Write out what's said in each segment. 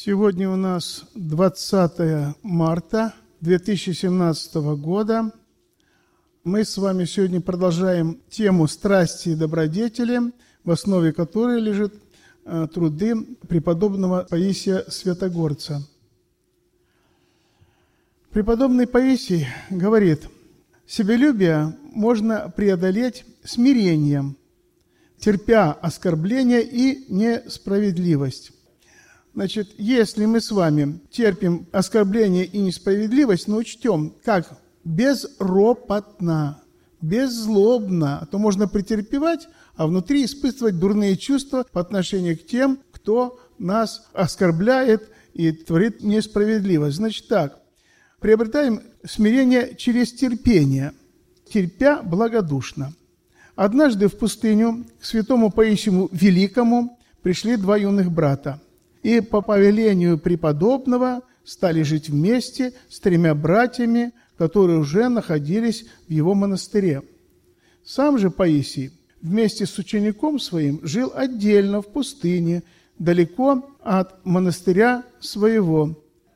Сегодня у нас 20 марта 2017 года. Мы с вами сегодня продолжаем тему «Страсти и добродетели», в основе которой лежат труды преподобного Паисия Святогорца. Преподобный Паисий говорит: «Себелюбие можно преодолеть смирением, терпя оскорбления и несправедливость». Значит, если мы с вами терпим оскорбление и несправедливость, но учтем, как безропотно, беззлобно, то можно претерпевать, а внутри испытывать дурные чувства по отношению к тем, кто нас оскорбляет и творит несправедливость. Значит так, приобретаем смирение через терпение, терпя благодушно. Однажды в пустыню к святому Паисию Великому пришли два юных брата. И по повелению преподобного стали жить вместе с тремя братьями, которые уже находились в его монастыре. Сам же Паисий вместе с учеником своим жил отдельно в пустыне, далеко от монастыря своего.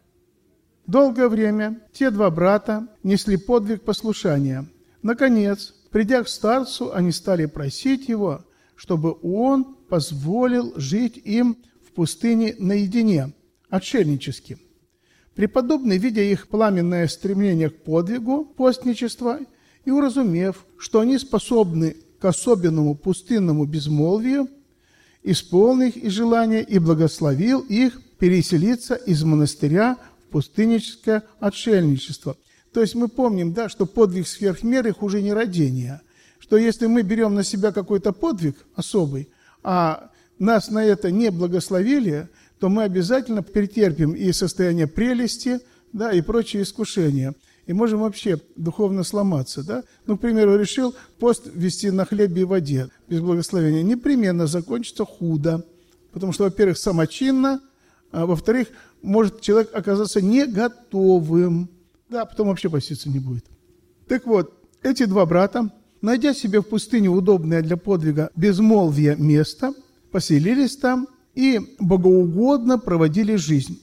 Долгое время те два брата несли подвиг послушания. Наконец, придя к старцу, они стали просить его, чтобы он позволил жить им в пустыне наедине, отшельнически. Преподобный, видя их пламенное стремление к подвигу постничества и уразумев, что они способны к особенному пустынному безмолвию, исполнил их и желание и благословил их переселиться из монастыря в пустынническое отшельничество. То есть мы помним, да, что подвиг сверх меры хуже нерадения, что если мы берем на себя какой-то подвиг особый, а нас на это не благословили, то мы обязательно перетерпим и состояние прелести, да, и прочие искушения. И можем вообще духовно сломаться. Да? Ну, к примеру, решил пост вести на хлебе и воде без благословения. Непременно закончится худо. Потому что, во-первых, самочинно, а во-вторых, может человек оказаться не готовым. Да, потом вообще поститься не будет. Так вот, эти два брата, найдя себе в пустыне удобное для подвига безмолвие место, поселились там и богоугодно проводили жизнь,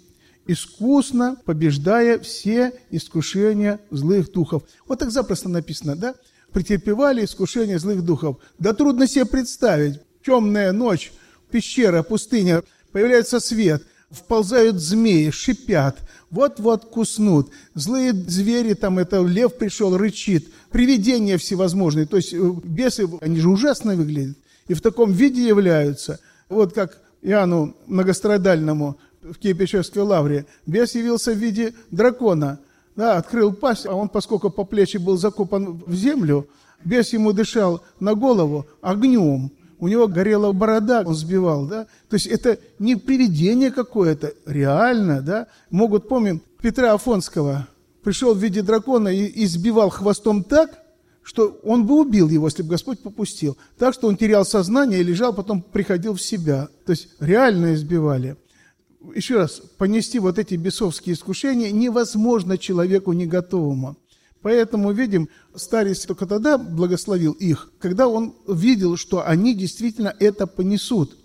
искусно побеждая все искушения злых духов. Вот так запросто написано, да? Претерпевали искушения злых духов. Да трудно себе представить. Темная ночь, пещера, пустыня, появляется свет, вползают змеи, шипят, вот-вот куснут. Злые звери, там это лев пришел, рычит, привидения всевозможные. То есть бесы, они же ужасно выглядят. И в таком виде являются. Вот как Иоанну Многострадальному в Киево-Печерской лавре бес явился в виде дракона. Да, открыл пасть, а он, поскольку по плечи был закопан в землю, бес ему дышал на голову огнем. У него горела борода, он сбивал. Да? То есть это не привидение какое-то, реально. Да? Могут, помним, Петра Афонского пришел в виде дракона и сбивал хвостом так, что он бы убил его, если бы Господь попустил. Так что он терял сознание и лежал, потом приходил в себя. То есть реально избивали. Еще раз, понести вот эти бесовские искушения невозможно человеку не готовому. Поэтому, видим, старец только тогда благословил их, когда он видел, что они действительно это понесут.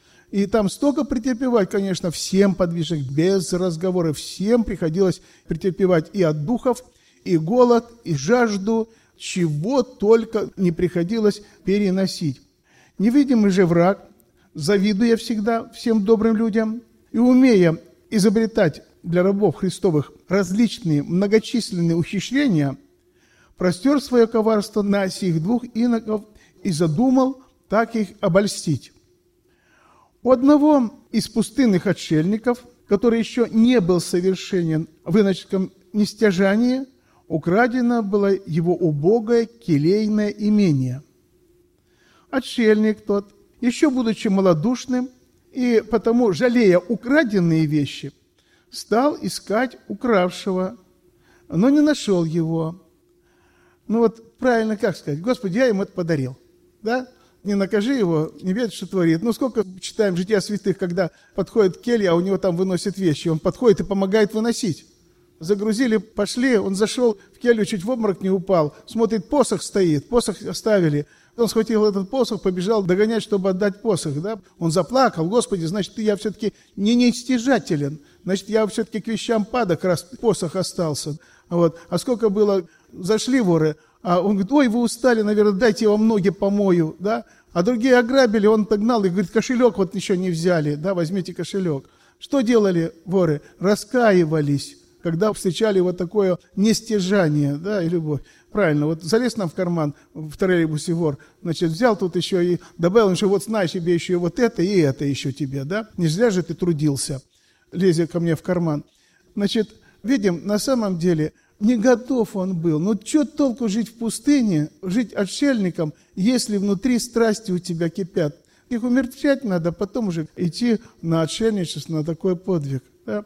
И там столько претерпевать, конечно, всем подвижек, без разговора, всем приходилось претерпевать и от духов, и голод, и жажду, чего только не приходилось переносить. Невидимый же враг, завидуя всегда всем добрым людям и умея изобретать для рабов Христовых различные многочисленные ухищрения, простер свое коварство на сих двух иноков и задумал так их обольстить. У одного из пустынных отшельников, который еще не был совершенен в иноческом нестяжании, украдено было его убогое келейное имение. Отшельник тот, еще будучи малодушным и потому, жалея украденные вещи, стал искать укравшего, но не нашел его. Ну вот правильно как сказать? Господи, я ему это подарил. Да? Не накажи его, не ведает, что творит. Ну сколько читаем «Жития святых», когда подходит к келье, а у него там выносят вещи. Он подходит и помогает выносить. Загрузили, пошли, он зашел в келью, чуть в обморок не упал. Смотрит, посох стоит, посох оставили. Он схватил этот посох, побежал догонять, чтобы отдать посох. Да? Он заплакал: Господи, значит, я все-таки не нестяжателен. Значит, я все-таки к вещам падок, раз посох остался. Вот. А сколько было, зашли воры, а он говорит, ой, вы устали, наверное, дайте я вам ноги помою, да? А другие ограбили, он догнал и говорит, кошелек вот еще не взяли, да, возьмите кошелек. Что делали воры? Раскаивались, когда встречали вот такое нестяжание, да, и любовь. Правильно, вот залез нам в карман в троллейбусе вор, значит, взял тут еще и добавил, что вот знаешь, тебе еще вот это и это еще тебе, да? Не зря же ты трудился, лезя ко мне в карман. Значит, видим, на самом деле не готов он был. Ну, что толку жить в пустыне, жить отшельником, если внутри страсти у тебя кипят? Их умертвлять надо, потом уже идти на отшельничество, на такой подвиг. Да?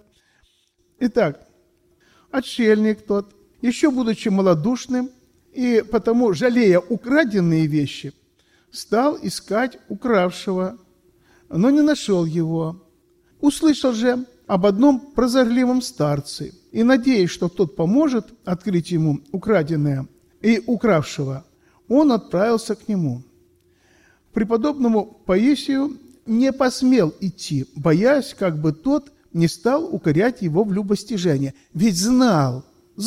Итак, отшельник тот, еще будучи малодушным, и потому, жалея украденные вещи, стал искать укравшего, но не нашел его. Услышал же об одном прозорливом старце, и, надеясь, что тот поможет открыть ему украденное и укравшего, он отправился к нему. Преподобному Паисию не посмел идти, боясь, как бы тот не стал укорять его в любостяжение. Ведь знал,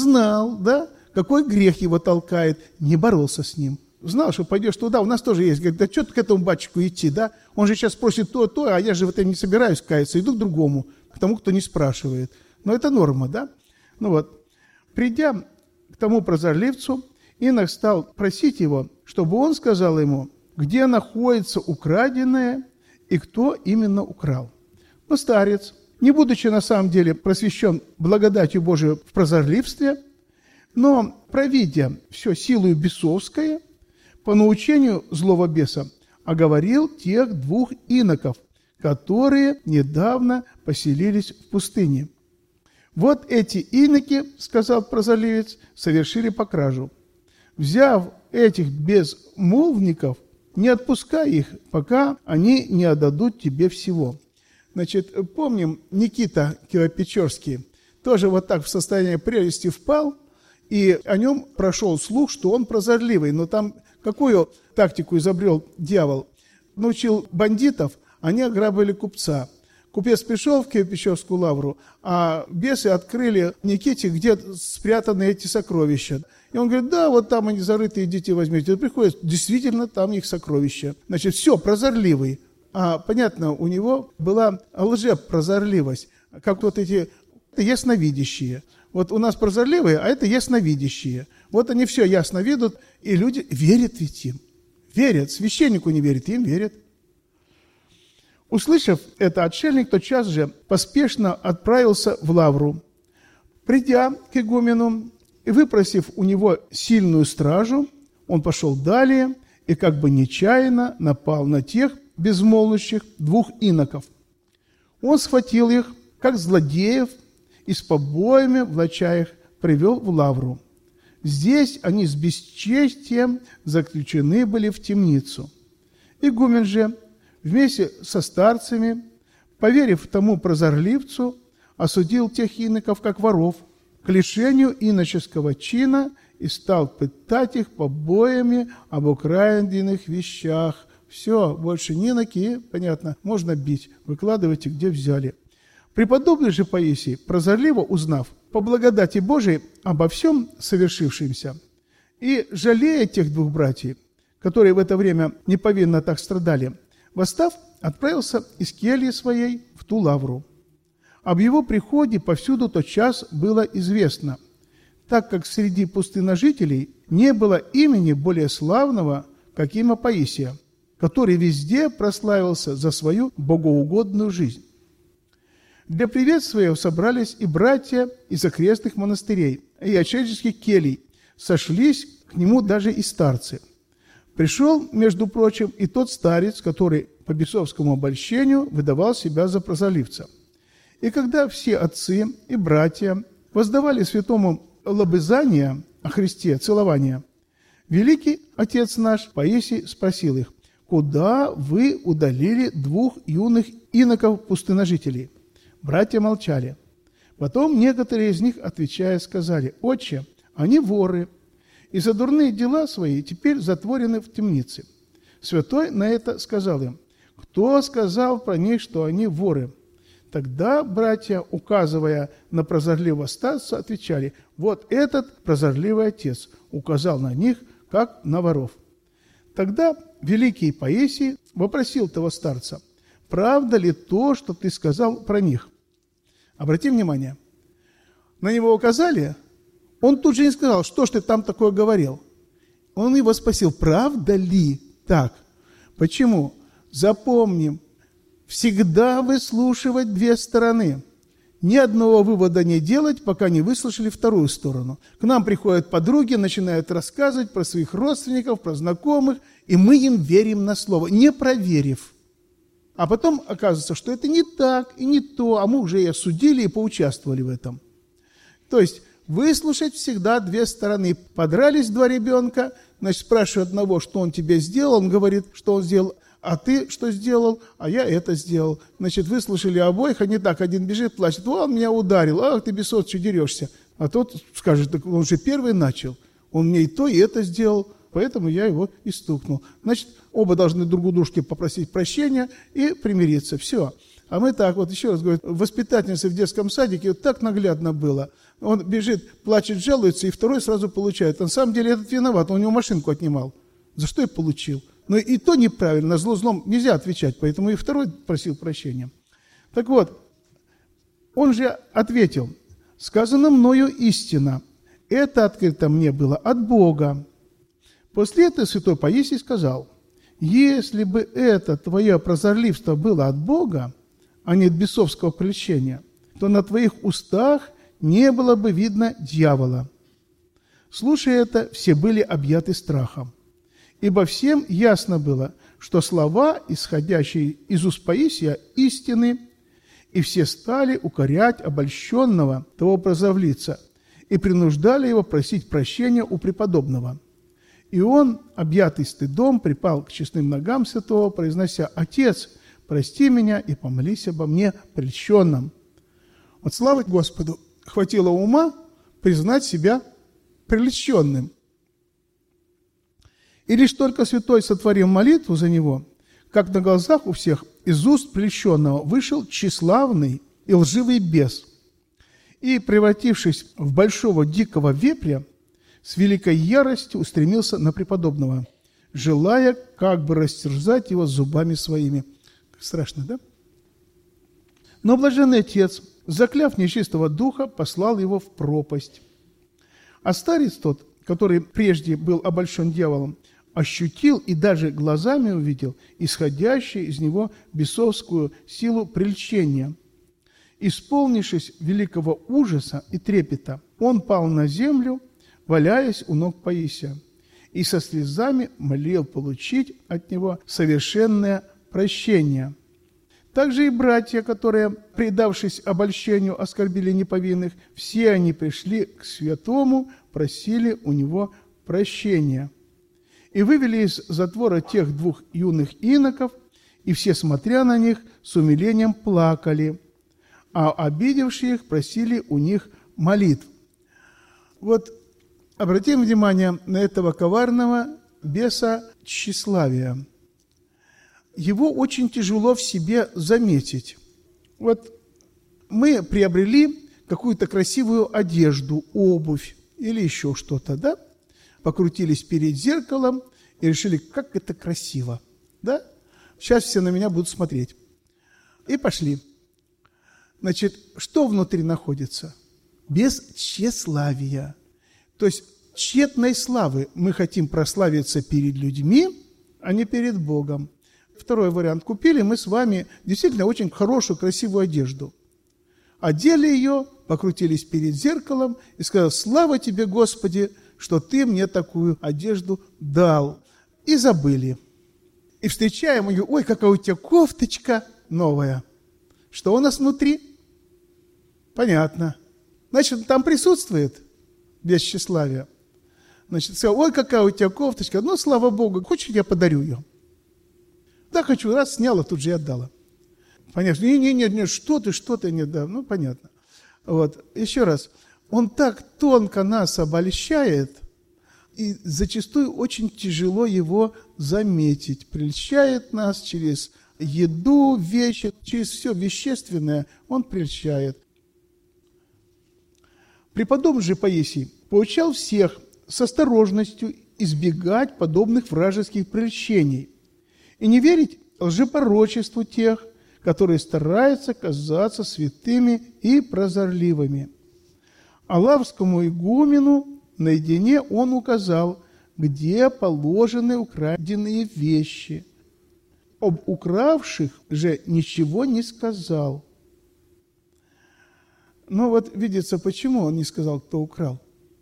да, какой грех его толкает, не боролся с ним. Знал, что пойдешь туда, у нас тоже есть. Говорит, да что ты к этому батчику идти, да? Он же сейчас просит то, а я же в этом не собираюсь каяться, иду к другому, к тому, кто не спрашивает. Но это норма, да? Ну вот, придя к тому прозорливцу, инок стал просить его, чтобы он сказал ему, где находится украденное и кто именно украл. Но старец, не будучи на самом деле просвещен благодатью Божией в прозорливстве, но, провидя все силою бесовское, по научению злого беса, оговорил тех двух иноков, которые недавно поселились в пустыне. Вот эти иноки, сказал прозорливец, совершили покражу. Взяв этих безмолвников, не отпускай их, пока они не отдадут тебе всего. Значит, помним, Никита Киево-Печорский тоже вот так в состояние прелести впал, и о нем прошел слух, что он прозорливый. Но там какую тактику изобрел дьявол? Научил бандитов, они ограбили купца. Купец пришел в Киево-Печорскую лавру, а бесы открыли Никите, где спрятаны эти сокровища. И он говорит, да, вот там они зарыты, идите возьмите. И приходит, действительно, там их сокровища. Значит, все, прозорливый. А, понятно, у него была лжепрозорливость, как вот эти ясновидящие. Вот у нас прозорливые, а это ясновидящие. Вот они все ясно видят, и люди верят ведь им. Верят. Священнику не верят, им верят. Услышав это, отшельник тотчас же поспешно отправился в лавру. Придя к игумену и выпросив у него сильную стражу, он пошел далее и как бы нечаянно напал на тех безмолвных двух иноков. Он схватил их, как злодеев, и с побоями, влача их, привел в лавру. Здесь они с бесчестием заключены были в темницу. Игумен же, вместе со старцами, поверив тому прозорливцу, осудил тех иноков как воров к лишению иноческого чина и стал пытать их побоями об украденных вещах. Все, больше не иноки, понятно, можно бить, выкладывайте, где взяли. Преподобный же Паисий, прозорливо узнав по благодати Божией обо всем совершившемся, и жалея тех двух братьев, которые в это время неповинно так страдали, восстав, отправился из кельи своей в ту лавру. Об его приходе повсюду тотчас было известно, так как среди пустыножителей не было имени более славного, как имя Паисия, который везде прославился за свою богоугодную жизнь. Для приветствия его собрались и братья из окрестных монастырей и отшельнических келий, сошлись к нему даже и старцы. Пришел, между прочим, и тот старец, который по бесовскому обольщению выдавал себя за прозорливца. И когда все отцы и братья воздавали святому лобызание о Христе, целование, великий отец наш Паисий спросил их, куда вы удалили двух юных иноков-пустыножителей? Братья молчали. Потом некоторые из них, отвечая, сказали, «Отче, они воры, и за дурные дела свои теперь затворены в темнице». Святой на это сказал им, «Кто сказал про них, что они воры? Тогда братья, указывая на прозорливого старца, отвечали: вот этот прозорливый отец, указал на них, как на воров. Тогда великий Паисий вопросил того старца: правда ли то, что ты сказал про них? Обрати внимание, на него указали, он тут же не сказал: что ж ты там такое говорил. Он его спросил: правда ли так? Почему? Запомним, всегда выслушивать две стороны. Ни одного вывода не делать, пока не выслушали вторую сторону. К нам приходят подруги, начинают рассказывать про своих родственников, про знакомых, и мы им верим на слово, не проверив. А потом оказывается, что это не так и не то, а мы уже и осудили, и поучаствовали в этом. То есть выслушать всегда две стороны. Подрались два ребенка, значит, спрашивают одного, что он тебе сделал, он говорит, что он сделал. А ты что сделал? А я это сделал. Значит, выслушали обоих, а не так. Один бежит, плачет: он меня ударил. Ах, ты бесот, что дерешься? А тот скажет: так он же первый начал. Он мне и то, и это сделал, поэтому я его и стукнул. Значит, оба должны друг у дружки попросить прощения и примириться. Все. А мы так, вот еще раз говорю, воспитательница в детском садике, вот так наглядно было. Он бежит, плачет, жалуется, и второй сразу получает. На самом деле этот виноват, он у него машинку отнимал. За что я получил? Но и то неправильно, на зло злом нельзя отвечать, поэтому и второй просил прощения. Так вот, он же ответил: сказано мною истина, это открыто мне было от Бога. После этого святой Паисий сказал: если бы это твое прозорливство было от Бога, а не от бесовского прельщения, то на твоих устах не было бы видно дьявола. Слушая это, все были объяты страхом. Ибо всем ясно было, что слова, исходящие из уст Паисия, истины, и все стали укорять обольщенного того прозорливца и принуждали его просить прощения у преподобного. И он, объятый стыдом, припал к честным ногам святого, произнося: «Отец, прости меня и помолись обо мне прельщенном». Вот слава Господу, хватило ума признать себя прельщенным. И лишь только святой сотворил молитву за него, как на глазах у всех из уст прельщенного вышел тщеславный и лживый бес, и, превратившись в большого дикого вепря, с великой яростью устремился на преподобного, желая как бы растерзать его зубами своими. Страшно, да? Но блаженный отец, закляв нечистого духа, послал его в пропасть. А старец тот, который прежде был обольщен дьяволом, ощутил и даже глазами увидел исходящую из него бесовскую силу прельщения. Исполнившись великого ужаса и трепета, он пал на землю, валяясь у ног Паисия, и со слезами молил получить от него совершенное прощение. Также и братья, которые, предавшись обольщению, оскорбили неповинных, все они пришли к святому, просили у него прощения. И вывели из затвора тех двух юных иноков, и все, смотря на них, с умилением плакали, а обидевшие их просили у них молитв. Вот обратим внимание на этого коварного беса тщеславия. Его очень тяжело в себе заметить. Вот мы приобрели какую-то красивую одежду, обувь или еще что-то, да? Покрутились перед зеркалом и решили, как это красиво, да? Сейчас все на меня будут смотреть. И пошли. Значит, что внутри находится? Без тщеславия. То есть тщетной славы. Мы хотим прославиться перед людьми, а не перед Богом. Второй вариант. Купили мы с вами действительно очень хорошую, красивую одежду. Одели ее, покрутились перед зеркалом и сказали: «Слава тебе, Господи, что ты мне такую одежду дал». И забыли. И встречаем ее: «Ой, какая у тебя кофточка новая». Что у нас внутри? Понятно. Значит, там присутствует без тщеславия. Значит, сказал: «Ой, какая у тебя кофточка, ну, слава Богу, хочешь, я подарю ее?» Да, хочу, раз сняла, тут же и отдала. Понятно. Не, что ты, не да. Ну, понятно. Вот, еще раз. Он так тонко нас обольщает, и зачастую очень тяжело его заметить. Прельщает нас через еду, вещи, через все вещественное он прельщает. Преподобный же Паисий поучал всех с осторожностью избегать подобных вражеских прельщений и не верить лжепророчеству тех, которые стараются казаться святыми и прозорливыми. А лаврскому игумену наедине он указал, где положены украденные вещи. Об укравших же ничего не сказал. Но вот видится, почему он не сказал, кто украл.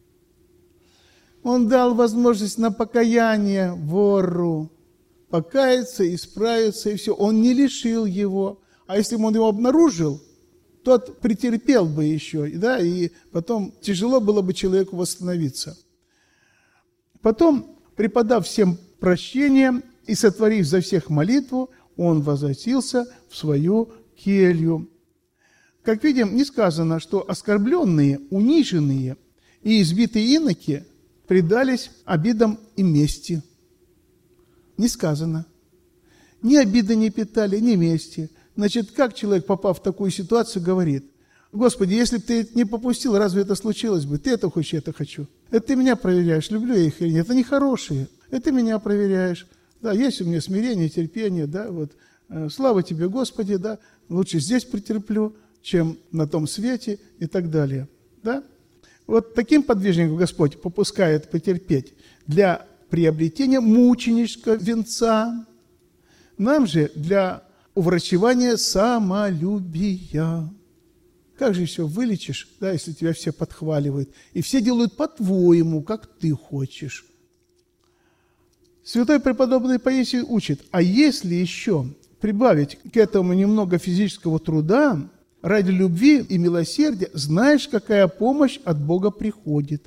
Он дал возможность на покаяние вору, покаяться, исправиться, и все. Он не лишил его. А если бы он его обнаружил, тот претерпел бы еще, да, и потом тяжело было бы человеку восстановиться. Потом, преподав всем прощение и сотворив за всех молитву, он возвратился в свою келью. Как видим, не сказано, что оскорбленные, униженные и избитые иноки предались обидам и мести. Не сказано. Ни обиды не питали, ни мести. Значит, как человек, попав в такую ситуацию, говорит: Господи, если бы ты не попустил, разве это случилось бы? Ты это хочешь, я это хочу. Это ты меня проверяешь, люблю я их или нет. Это нехорошие. Это ты меня проверяешь. Да, есть у меня смирение, терпение, да, вот. Слава тебе, Господи, да, лучше здесь претерплю, чем на том свете и так далее. Да? Вот таким подвижникам Господь попускает потерпеть для приобретения мученического венца. Нам же для уврачевания самолюбия. Как же все вылечишь, да, если тебя все подхваливают, и все делают по-твоему, как ты хочешь. Святой преподобный Паисий учит: а если еще прибавить к этому немного физического труда, ради любви и милосердия, знаешь, какая помощь от Бога приходит.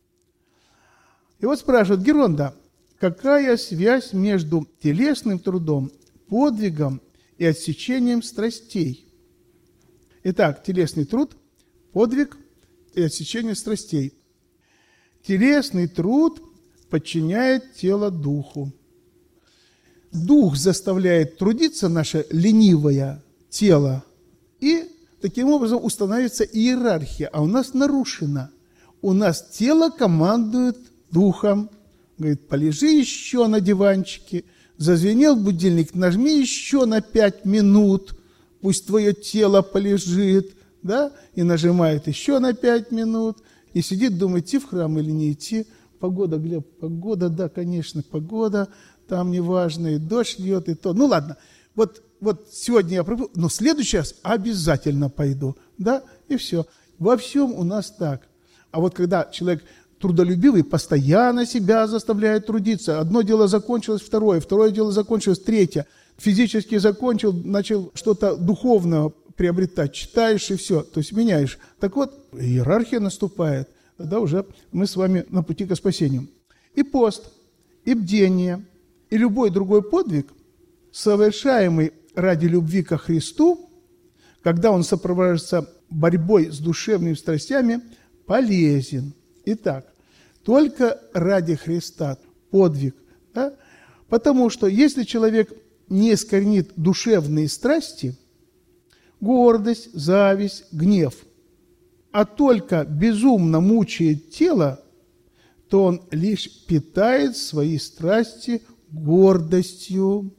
И вот спрашивает Геронда: какая связь между телесным трудом, подвигом и отсечением страстей? Итак, телесный труд, подвиг и отсечение страстей. Телесный труд подчиняет тело духу. Дух заставляет трудиться наше ленивое тело, и таким образом устанавливается иерархия, а у нас нарушена. У нас тело командует духом. Говорит: полежи еще на диванчике, зазвенел будильник, нажми еще на 5 минут, пусть твое тело полежит, да, и нажимает еще на 5 минут, и сидит, думает, идти в храм или не идти. Погода, Глеб, погода, да, конечно, погода, там неважно, и дождь льет, и то. Ну ладно, вот сегодня я пробыл, но в следующий раз обязательно пойду, да, и все. Во всем у нас так. А вот когда человек трудолюбивый, постоянно себя заставляет трудиться, одно дело закончилось, второе дело закончилось, третье, физически закончил, начал что-то духовное приобретать, читаешь и все, то есть меняешь. Так вот, иерархия наступает, тогда уже мы с вами на пути к спасению. И пост, и бдение, и любой другой подвиг, совершаемый ради любви ко Христу, когда он сопровождается борьбой с душевными страстями, полезен. Итак, только ради Христа подвиг. Да? Потому что если человек не искоренит душевные страсти, гордость, зависть, гнев, а только безумно мучает тело, то он лишь питает свои страсти гордостью.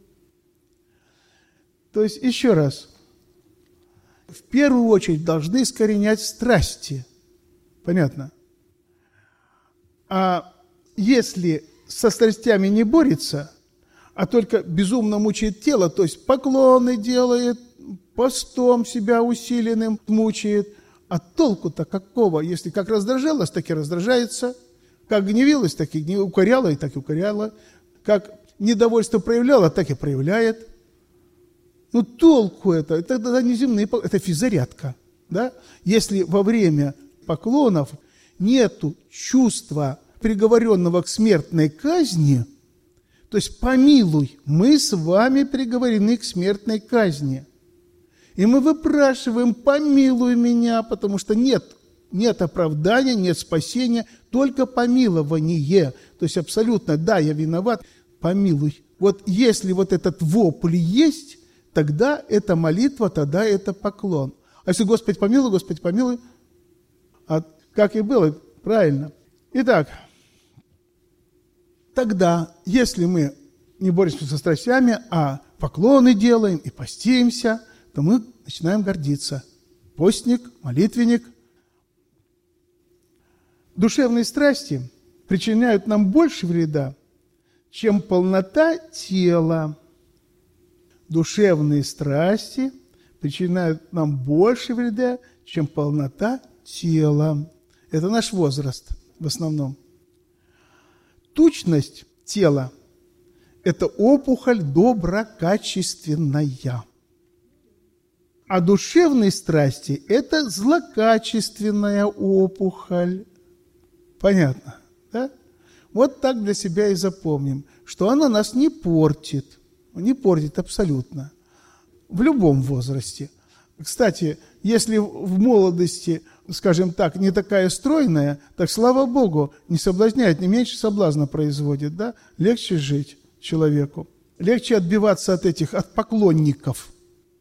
То есть, еще раз, в первую очередь должны искоренять страсти. Понятно? А если со страстями не борется, а только безумно мучает тело, то есть поклоны делает, постом себя усиленным мучает, а толку-то какого? Если как раздражалась, так и раздражается, как гневилась, так и укоряла, и так и укоряла, как недовольство проявляла, так и проявляет. Ну толку это не земные, это физзарядка. Да? Если во время поклонов нету чувства приговоренного к смертной казни, то есть помилуй, мы с вами приговорены к смертной казни. И мы выпрашиваем: помилуй меня, потому что нет оправдания, нет спасения, только помилование. То есть абсолютно, да, я виноват, помилуй. Вот если вот этот вопль есть, тогда это молитва, тогда это поклон. А если Господь помилуй, а как и было, правильно. Итак, тогда, если мы не боремся со страстями, а поклоны делаем и постимся, то мы начинаем гордиться. Постник, молитвенник. Душевные страсти причиняют нам больше вреда, чем полнота тела. Душевные страсти причиняют нам больше вреда, чем полнота тела. Это наш возраст в основном. Тучность тела – это опухоль доброкачественная. А душевные страсти – это злокачественная опухоль. Понятно, да? Вот так для себя и запомним, что она нас не портит абсолютно, в любом возрасте. Кстати, если в молодости, скажем так, не такая стройная, так, слава Богу, не соблазняет, не меньше соблазна производит, да? Легче жить человеку, легче отбиваться от поклонников.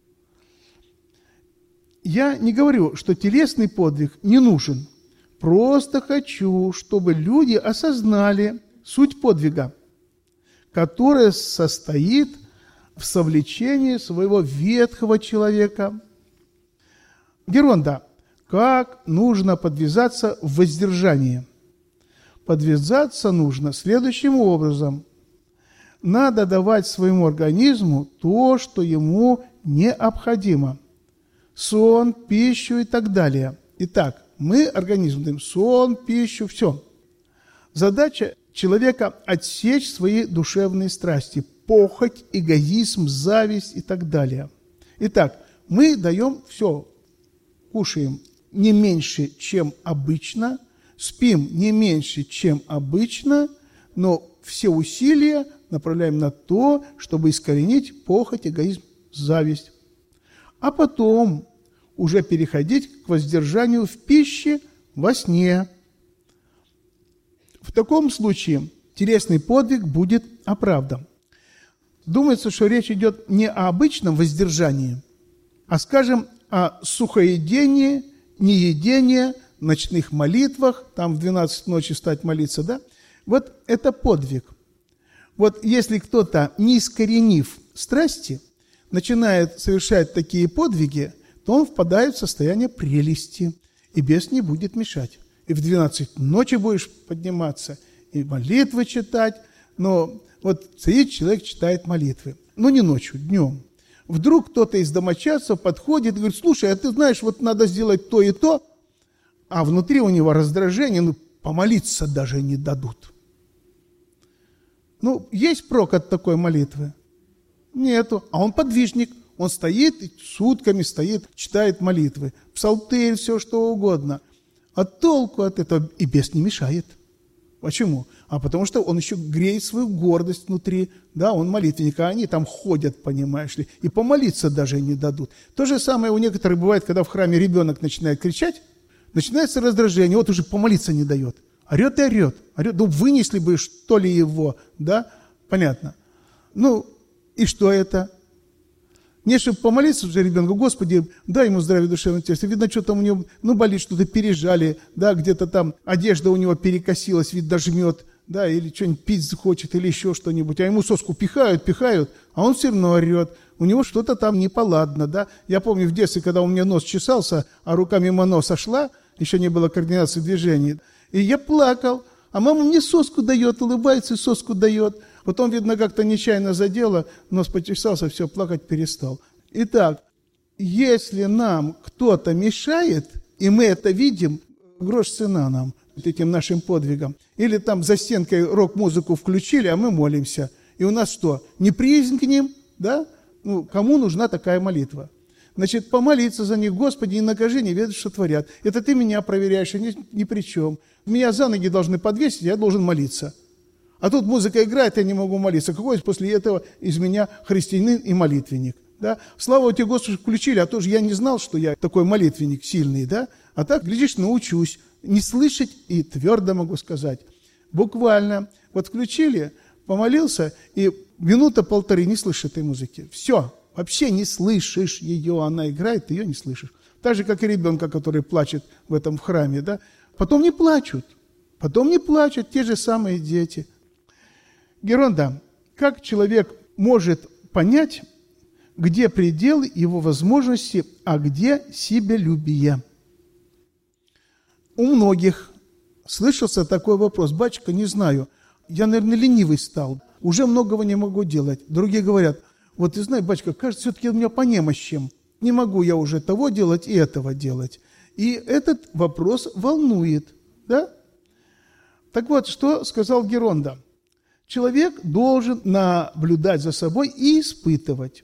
Я не говорю, что телесный подвиг не нужен. Просто хочу, чтобы люди осознали суть подвига, которая состоит в совлечении своего ветхого человека. Геронда, как нужно подвязаться в воздержании? Подвязаться нужно следующим образом. Надо давать своему организму то, что ему необходимо. Сон, пищу и так далее. Итак, мы организму даем сон, пищу, все. Задача человека – отсечь свои душевные страсти, похоть, эгоизм, зависть и так далее. Итак, мы даем все, кушаем не меньше, чем обычно, спим не меньше, чем обычно, но все усилия направляем на то, чтобы искоренить похоть, эгоизм, зависть. А потом уже переходить к воздержанию в пище, во сне. В таком случае телесный подвиг будет оправдан. Думается, что речь идет не о обычном воздержании, а, скажем, о сухоедении, неедении, ночных молитвах, там в 12 ночи встать молиться, да? Вот это подвиг. Вот если кто-то, не искоренив страсти, начинает совершать такие подвиги, то он впадает в состояние прелести, и бес не будет мешать. И в 12 ночи будешь подниматься, и молитвы читать, но вот стоит человек, читает молитвы, но не ночью, днем. Вдруг кто-то из домочадцев подходит и говорит: слушай, а ты знаешь, вот надо сделать то и то, а внутри у него раздражение, помолиться даже не дадут. Есть прок от такой молитвы? Нету. А он подвижник. Он стоит и сутками стоит, читает молитвы. Псалтырь, все что угодно. А толку от этого и бес не мешает. Почему? А потому что он еще греет свою гордость внутри. Да, он молитвенник, а они там ходят, понимаешь ли, и помолиться даже не дадут. То же самое у некоторых бывает, когда в храме ребенок начинает кричать, начинается раздражение, вот уже помолиться не дает. Орет и орет. Вынесли бы, что ли, его, да? Понятно. И что это? Не, чтобы помолиться уже ребенку: Господи, дай ему здравие душевного тела. Видно, что там у него, болит, что-то пережали, да, где-то там одежда у него перекосилась, видно, жмет, да, или что-нибудь пить захочет, или еще что-нибудь. А ему соску пихают, а он все равно орет. У него что-то там неполадно, да. Я помню в детстве, когда у меня нос чесался, а рука мимо носа шла, еще не было координации движений, и я плакал. А мама мне соску дает, улыбается и соску дает. Потом, видно, как-то нечаянно задело, нос почесался, все, плакать перестал. Итак, если нам кто-то мешает, и мы это видим, грош цена нам, этим нашим подвигам. Или там за стенкой рок-музыку включили, а мы молимся. И у нас что, неприязнь к ним? Да? Кому нужна такая молитва? Значит, помолиться за них: Господи, не накажи, не ведаешь, что творят. Это ты меня проверяешь, и ни при чем. Меня за ноги должны подвесить, я должен молиться. А тут музыка играет, я не могу молиться. Какой после этого из меня христианин и молитвенник? Да? Слава тебе, Господи, включили, а то же я не знал, что я такой молитвенник сильный. Да? А так, глядишь, научусь не слышать, и твердо могу сказать. Буквально. Вот включили, помолился, и минута-полторы не слышишь этой музыки. Все. Вообще не слышишь ее, она играет, ты ее не слышишь. Так же, как и ребенка, который плачет в этом храме, да? Потом не плачут, те же самые дети. Геронда, как человек может понять, где предел его возможности, а где себялюбие? У многих слышался такой вопрос: батюшка, не знаю, я, наверное, ленивый стал, уже многого не могу делать. Другие говорят: вот ты знаешь, батюшка, кажется, все-таки у меня по немощам. Не могу я уже того делать и этого делать. И этот вопрос волнует, да? Так вот, что сказал Геронда? Человек должен наблюдать за собой и испытывать.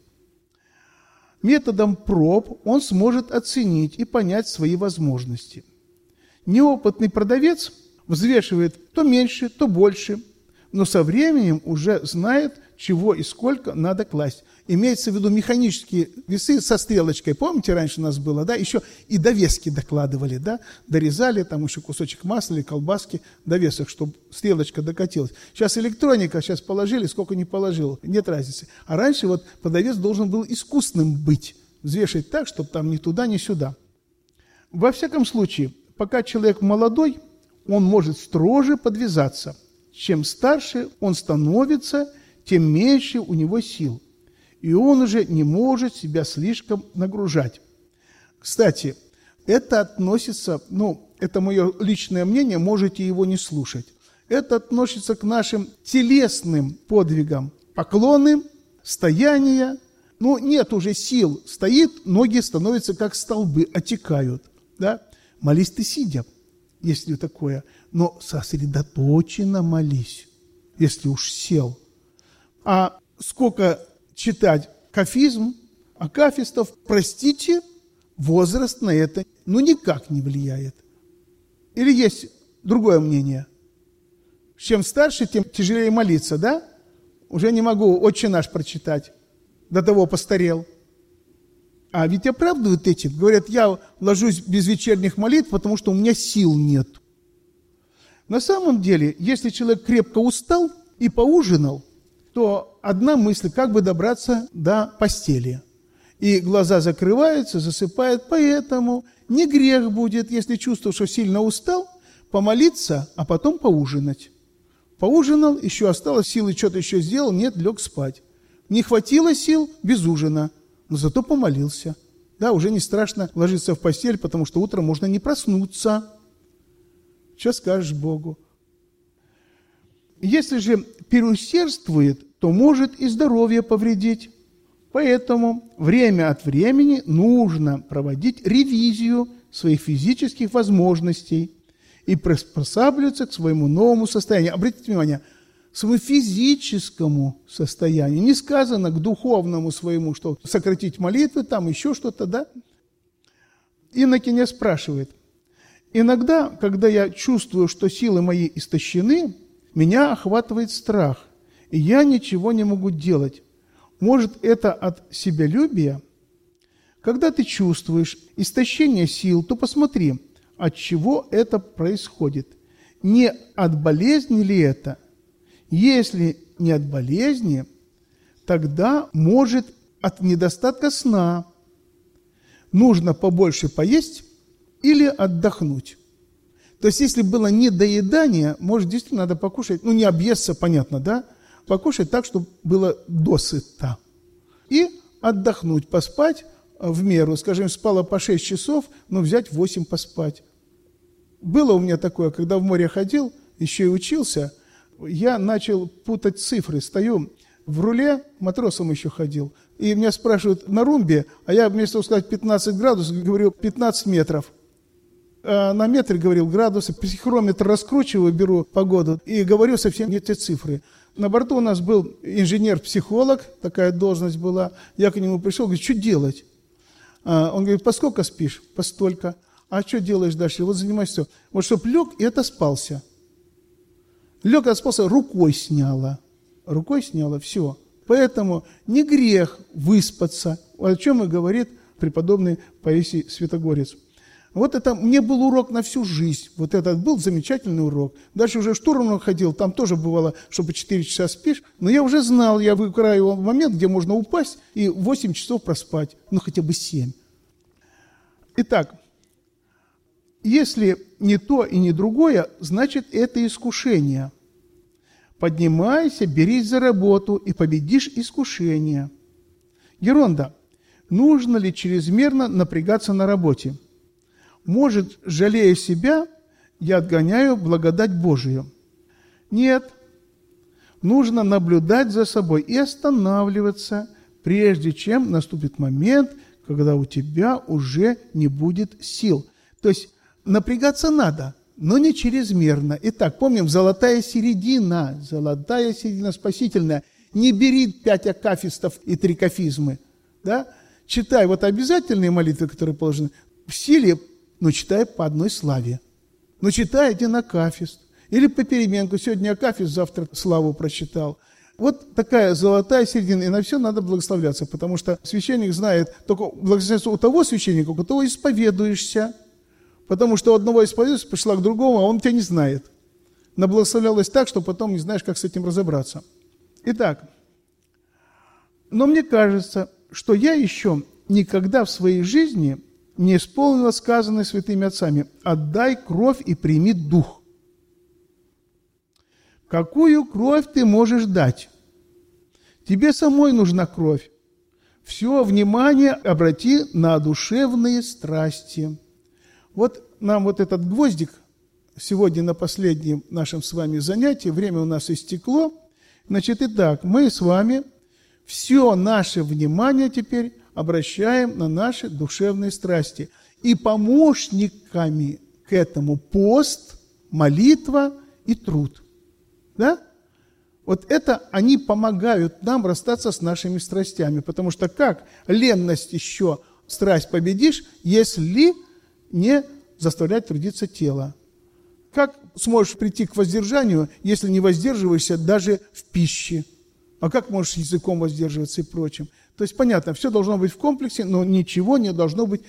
Методом проб он сможет оценить и понять свои возможности. Неопытный продавец взвешивает то меньше, то больше, но со временем уже знает, чего и сколько надо класть. Имеется в виду механические весы со стрелочкой. Помните, раньше у нас было, да? Еще и довески докладывали, да? Дорезали, там еще кусочек масла или колбаски, довесок, чтобы стрелочка докатилась. Сейчас электроника, сейчас положили, сколько не положил, нет разницы. А раньше вот продавец должен был искусным быть, взвешивать так, чтобы там ни туда, ни сюда. Во всяком случае, пока человек молодой, он может строже подвязаться. Чем старше он становится, тем меньше у него сил. И он уже не может себя слишком нагружать. Кстати, это относится, это мое личное мнение, можете его не слушать. Это относится к нашим телесным подвигам. Поклоны, стояния. Нет уже сил. Стоит, ноги становятся как столбы, отекают. Да? Молись ты сидя, если такое. Но сосредоточенно молись, если уж сел. А сколько читать кафизм, акафистов, простите, возраст на это никак не влияет. Или есть другое мнение? Чем старше, тем тяжелее молиться, да? Уже не могу «Отче наш» прочитать, до того постарел. А ведь оправдывают этим. Говорят, я ложусь без вечерних молитв, потому что у меня сил нет. На самом деле, если человек крепко устал и поужинал, то одна мысль, как бы добраться до постели. И глаза закрываются, засыпает. Поэтому не грех будет, если чувствуешь, что сильно устал, помолиться, а потом поужинать. Поужинал, еще осталось силы, что-то еще сделал, нет, лег спать. Не хватило сил, без ужина, но зато помолился. Да, уже не страшно ложиться в постель, потому что утром можно не проснуться. Что скажешь Богу? Если же переусердствует, то может и здоровье повредить. Поэтому время от времени нужно проводить ревизию своих физических возможностей и приспосабливаться к своему новому состоянию. Обратите внимание, к своему физическому состоянию. Не сказано к духовному своему, что сократить молитвы, там еще что-то, да? Иннокене спрашивает: иногда, когда я чувствую, что силы мои истощены, меня охватывает страх, и я ничего не могу делать. Может, это от себялюбия? Когда ты чувствуешь истощение сил, то посмотри, от чего это происходит. Не от болезни ли это? Если не от болезни, тогда, может, от недостатка сна. Нужно побольше поесть или отдохнуть. То есть, если было недоедание, может, действительно надо покушать, не объесться, понятно, да? Покушать так, чтобы было досыта. И отдохнуть, поспать в меру. Скажем, спала по 6 часов, взять 8 поспать. Было у меня такое, когда в море ходил, еще и учился, я начал путать цифры. Стою в руле, матросом еще ходил, и меня спрашивают на румбе, а я вместо того сказать 15 градусов, говорю 15 метров. А на метре говорил градусы, психрометр раскручиваю, беру погоду и говорю совсем не те цифры. На борту у нас был инженер-психолог, такая должность была. Я к нему пришел, говорю, что делать? Он говорит, по сколько спишь? По столько. А что делаешь дальше? Вот занимайся. Вот чтоб лег и отоспался. Лег и отоспался, рукой сняла. Рукой сняла, все. Поэтому не грех выспаться, о чем и говорит преподобный Паисий Святогорец. Вот это мне был урок на всю жизнь. Вот этот был замечательный урок. Дальше уже в штурман ходил, там тоже бывало, что по 4 часа спишь. Но я уже знал, я выкраивал момент, где можно упасть и 8 часов проспать. Ну, хотя бы 7. Итак, если не то и не другое, значит, это искушение. Поднимайся, берись за работу и победишь искушение. Геронда, нужно ли чрезмерно напрягаться на работе? Может, жалея себя, я отгоняю благодать Божию? Нет. Нужно наблюдать за собой и останавливаться, прежде чем наступит момент, когда у тебя уже не будет сил. То есть напрягаться надо, но не чрезмерно. Итак, помним, золотая середина спасительная. Не бери 5 акафистов и 3 кафизмы. Да? Читай вот обязательные молитвы, которые положены в силе, но читай по одной славе. Но читай один акафист. Или попеременку. Сегодня акафист, завтра славу прочитал. Вот такая золотая середина. И на все надо благословляться, потому что священник знает только благословляться у того священника, у которого исповедуешься. Потому что у одного исповедуешься, пришла к другому, а он тебя не знает. Наблагословлялась так, что потом не знаешь, как с этим разобраться. Итак, но мне кажется, что я еще никогда в своей жизни не исполнила сказанное святыми отцами: «Отдай кровь и прими дух». Какую кровь ты можешь дать? Тебе самой нужна кровь. Все внимание обрати на душевные страсти. Вот нам вот этот гвоздик сегодня на последнем нашем с вами занятии, время у нас истекло. Значит, итак, мы с вами все наше внимание теперь обращаем на наши душевные страсти. И помощниками к этому пост, молитва и труд. Да? Вот это они помогают нам расстаться с нашими страстями. Потому что как ленность еще страсть победишь, если не заставлять трудиться тело? Как сможешь прийти к воздержанию, если не воздерживаешься даже в пище? А как можешь языком воздерживаться и прочим? То есть, понятно, все должно быть в комплексе, но ничего не должно быть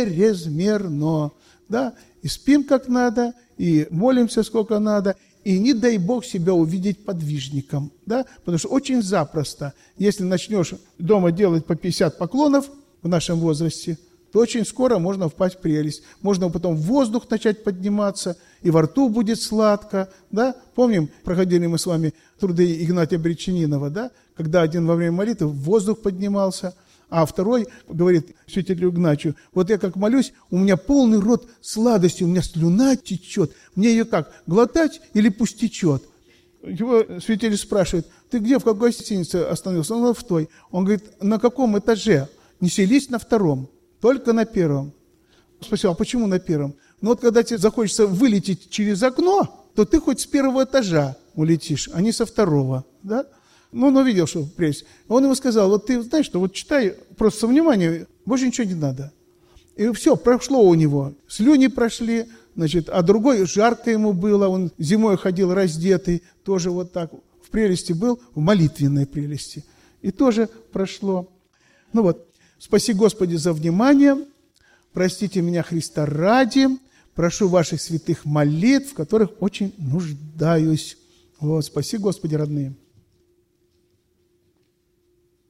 чрезмерно. Да? И спим как надо, и молимся сколько надо, и не дай Бог себя увидеть подвижником. Да? Потому что очень запросто, если начнешь дома делать по 50 поклонов в нашем возрасте, то очень скоро можно впасть в прелесть. Можно потом в воздух начать подниматься, и во рту будет сладко. Да? Помним, проходили мы с вами труды Игнатия Бречининова, да? Когда один во время молитвы в воздух поднимался, а второй говорит святителю Игнатию: вот я как молюсь, у меня полный рот сладости, у меня слюна течет. Мне ее как, глотать или пусть течет? Его святитель спрашивает: ты где, в какой гостинице остановился? Он говорит: в той. Он говорит: на каком этаже? Не селись на 2, только на 1. Спросил: а почему на 1? Ну вот когда тебе захочется вылететь через окно, то ты хоть с 1 этажа улетишь, а не со 2. Да? Ну, он увидел, что прелесть. Он ему сказал: вот ты знаешь, что вот читай просто со вниманием, больше ничего не надо. И все, прошло у него. Слюни прошли, значит, а другой жарко ему было, он зимой ходил раздетый, тоже вот так в прелести был, в молитвенной прелести. И тоже прошло. Ну вот, спаси Господи за внимание, простите меня Христа ради, прошу ваших святых молитв, в которых очень нуждаюсь. Вот, спаси Господи, родные.